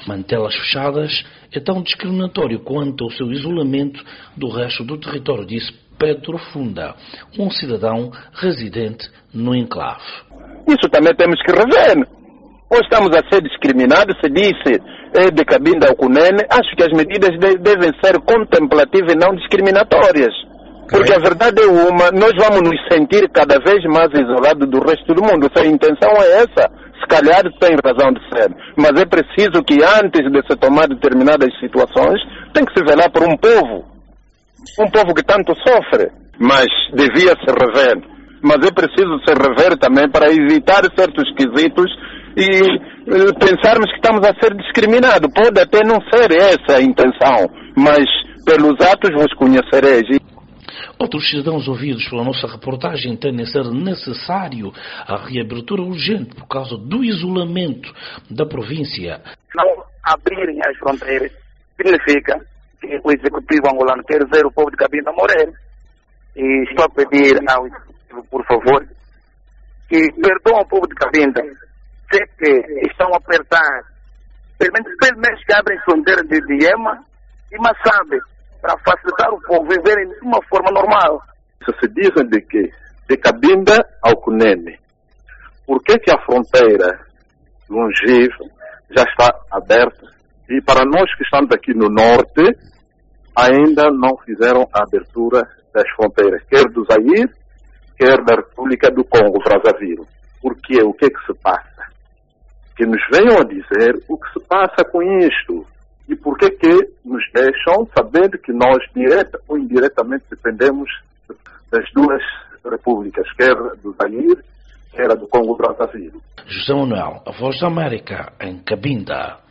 Mantê-las fechadas é tão discriminatório quanto o seu isolamento do resto do território, disse Pedro Funda, um cidadão residente no enclave. Isso também temos que rever. Ou estamos a ser discriminados, se disse de Cabinda ao Cunene, acho que as medidas devem ser contemplativas e não discriminatórias. Porque a verdade é uma, nós vamos nos sentir cada vez mais isolados do resto do mundo. Se a intenção é essa, se calhar tem razão de ser. Mas é preciso que antes de se tomar determinadas situações, tem que se velar por um povo que tanto sofre. Mas devia se rever. Mas é preciso se rever também para evitar certos quesitos e pensarmos que estamos a ser discriminados. Pode até não ser essa a intenção, mas pelos atos vos conhecereis. Outros cidadãos ouvidos pela nossa reportagem entendem ser necessário a reabertura urgente por causa do isolamento da província. Não abrirem as fronteiras significa que o executivo angolano quer ver o povo de Cabinda morrer. E estou a pedir ao executivo, por favor, que perdoem o povo de Cabinda. Sei que estão a apertar, pelo menos que abrem fronteiras de Diema e Massabe, para facilitar o povo viverem de uma forma normal. Se dizem de que de Cabinda ao Cunene, por que a fronteira longínqua já está aberta e para nós que estamos aqui no norte ainda não fizeram a abertura das fronteiras, quer do Zaire, quer da República do Congo, Brazzaville? Por quê? O que é que se passa? Que nos venham a dizer o que se passa com isto. E por que nos deixam, sabendo que nós, direta ou indiretamente, dependemos das duas repúblicas, quer do Zaire, quer do Congo-Brazzaville. José Manuel, a Voz da América, em Cabinda.